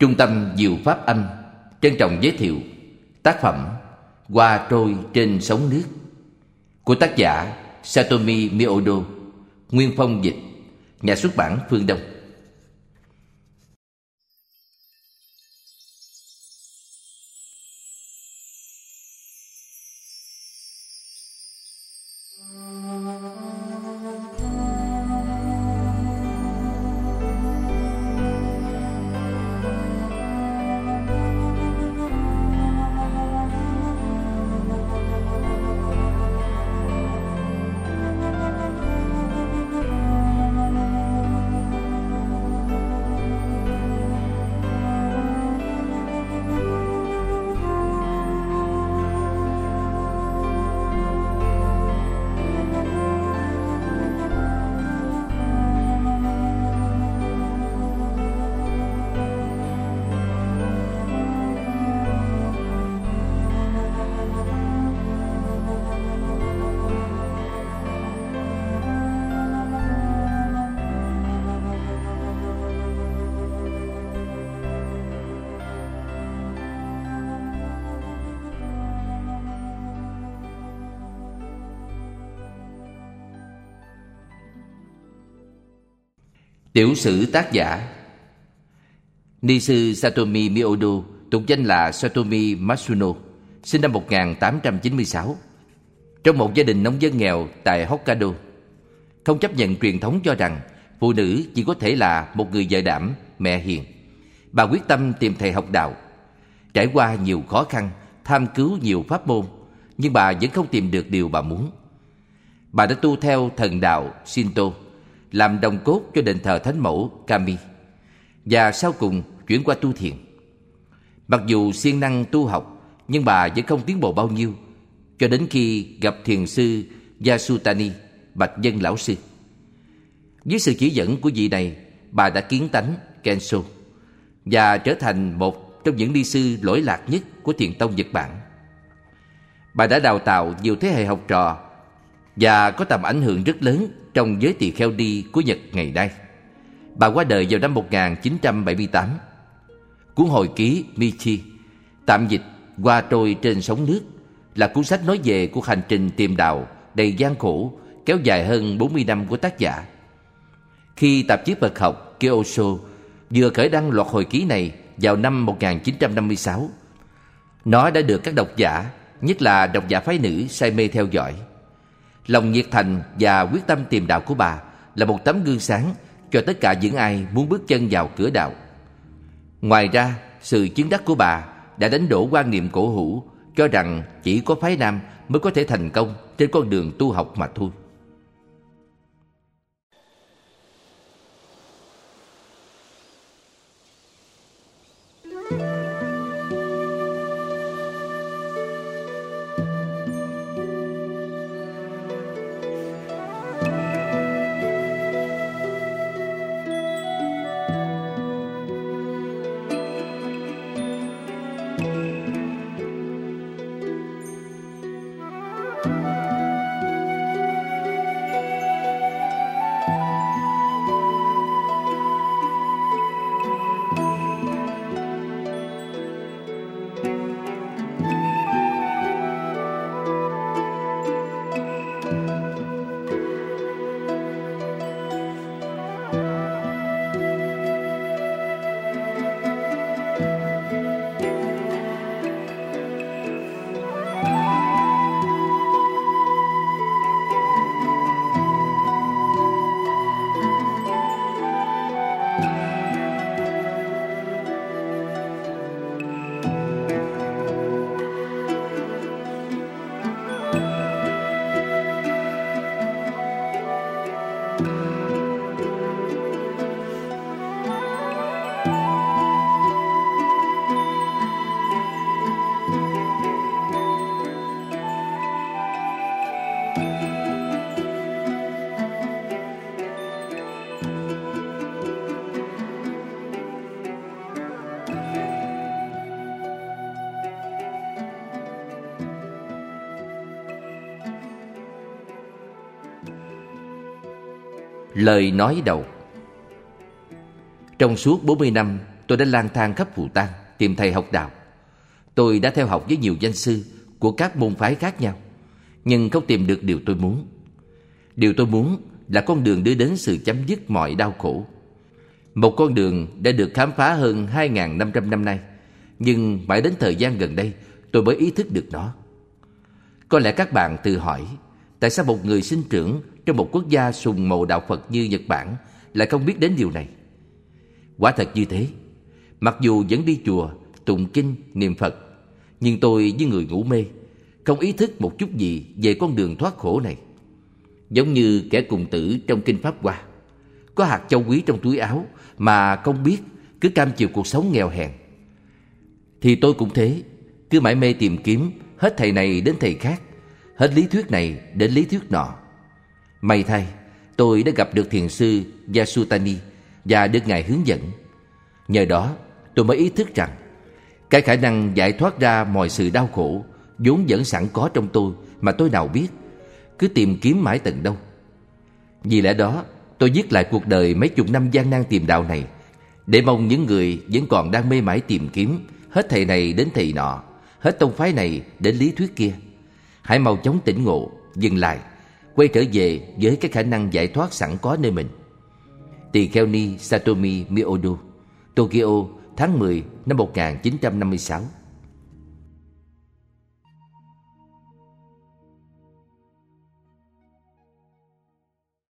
Trung tâm Diệu Pháp Âm trân trọng giới thiệu tác phẩm Hoa trôi trên sóng nước của tác giả Satomi Miodo, nguyên phong dịch, nhà xuất bản Phương Đông. Tiểu sử tác giả Ni sư Satomi Miodo, tục danh là Satomi Matsuno, sinh năm 1896 trong một gia đình nông dân nghèo tại Hokkaido. Không chấp nhận truyền thống cho rằng phụ nữ chỉ có thể là một người vợ đảm, mẹ hiền, bà quyết tâm tìm thầy học đạo. Trải qua nhiều khó khăn, tham cứu nhiều pháp môn, nhưng bà vẫn không tìm được điều bà muốn. Bà đã tu theo thần đạo Shinto, làm đồng cốt cho đền thờ thánh mẫu Kami, và sau cùng chuyển qua tu thiền. Mặc dù siêng năng tu học, nhưng bà vẫn không tiến bộ bao nhiêu, cho đến khi gặp thiền sư Yasutani, bạch dân lão sư. Dưới sự chỉ dẫn của vị này, bà đã kiến tánh Kensho và trở thành một trong những ni sư lỗi lạc nhất của thiền tông Nhật Bản. Bà đã đào tạo nhiều thế hệ học trò và có tầm ảnh hưởng rất lớn trong giới tỳ kheo ni của Nhật ngày nay. Bà qua đời vào năm 1978. Cuốn hồi ký Michi, tạm dịch Hoa trôi trên sóng nước, là cuốn sách nói về cuộc hành trình tìm đạo đầy gian khổ kéo dài hơn 40 năm của tác giả. Khi tạp chí Phật học Kyosho vừa khởi đăng loạt hồi ký này vào năm 1956, nó đã được các độc giả, nhất là độc giả phái nữ, say mê theo dõi. Lòng nhiệt thành và quyết tâm tìm đạo của bà là một tấm gương sáng cho tất cả những ai muốn bước chân vào cửa đạo. Ngoài ra, sự chứng đắc của bà đã đánh đổ quan niệm cổ hủ cho rằng chỉ có phái nam mới có thể thành công trên con đường tu học mà thôi. Lời nói đầu. Trong suốt 40 năm tôi đã lang thang khắp Phù Tang tìm thầy học đạo. Tôi đã theo học với nhiều danh sư của các môn phái khác nhau, nhưng không tìm được điều tôi muốn. Điều tôi muốn là con đường đưa đến sự chấm dứt mọi đau khổ. Một con đường đã được khám phá hơn 2.500 năm nay, nhưng mãi đến thời gian gần đây tôi mới ý thức được nó. Có lẽ các bạn tự hỏi, tại sao một người sinh trưởng trong một quốc gia sùng mộ đạo Phật như Nhật Bản lại không biết đến điều này? Quả thật như thế. Mặc dù vẫn đi chùa, tụng kinh, niệm Phật, nhưng tôi như người ngủ mê, không ý thức một chút gì về con đường thoát khổ này. Giống như kẻ cùng tử trong Kinh Pháp Hoa, có hạt châu quý trong túi áo mà không biết, cứ cam chịu cuộc sống nghèo hèn. Thì tôi cũng thế, cứ mải mê tìm kiếm, hết thầy này đến thầy khác, hết lý thuyết này đến lý thuyết nọ. May thay, tôi đã gặp được thiền sư Yasutani và được Ngài hướng dẫn. Nhờ đó, tôi mới ý thức rằng cái khả năng giải thoát ra mọi sự đau khổ vốn vẫn sẵn có trong tôi mà tôi nào biết, cứ tìm kiếm mãi tận đâu. Vì lẽ đó, tôi viết lại cuộc đời mấy chục năm gian nan tìm đạo này, để mong những người vẫn còn đang mê mải tìm kiếm, hết thầy này đến thầy nọ, hết tông phái này đến lý thuyết kia, hãy mau chóng tỉnh ngộ, dừng lại, quay trở về với cái khả năng giải thoát sẵn có nơi mình. Tỳ kheo ni Satomi Miodo, Tokyo, tháng 10 năm 1956.